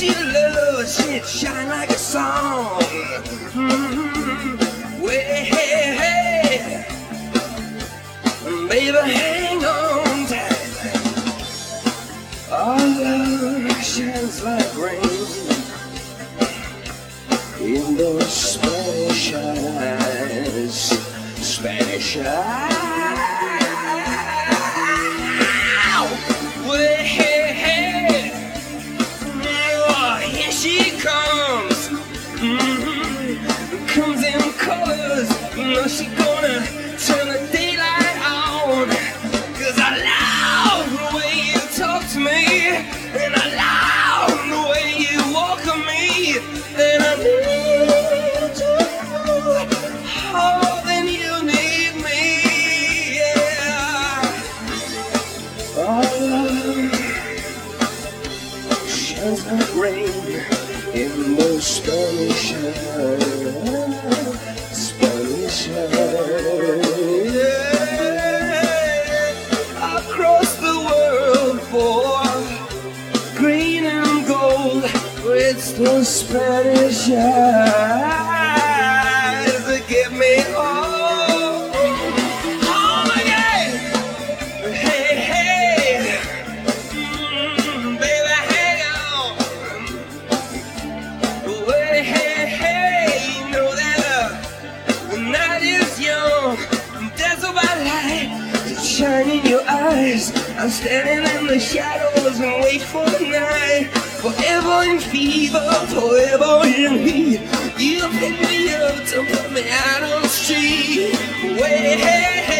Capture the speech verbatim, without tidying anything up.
she love, she'd shine like a song. Mm-hmm. Way, hey, hey, baby, hang on tight. Our love shines like rain in those Spanish eyes, Spanish eyes. Well, hey, hey, oh, here she comes. Mm-hmm. Comes in colors, you know she gonna turn the daylight on. 'Cause I love the way you talk to me, and I love the way you walk on me, and I need you more than you need me, yeah. Oh, shines like rain in those Spanish eyes, Spanish eyes, yeah. Across the world for green and gold, it's those Spanish eyes that get me home, home again. Hey, hey, mm, baby, hang on. Well, hey, hey, you know that uh, the night is young, dazzled by light that shine in your eyes. I'm standing in the shadows and wait for the night. Forever in fever, forever in heat. You pick me up to put me out on the street. Wait, hey, hey.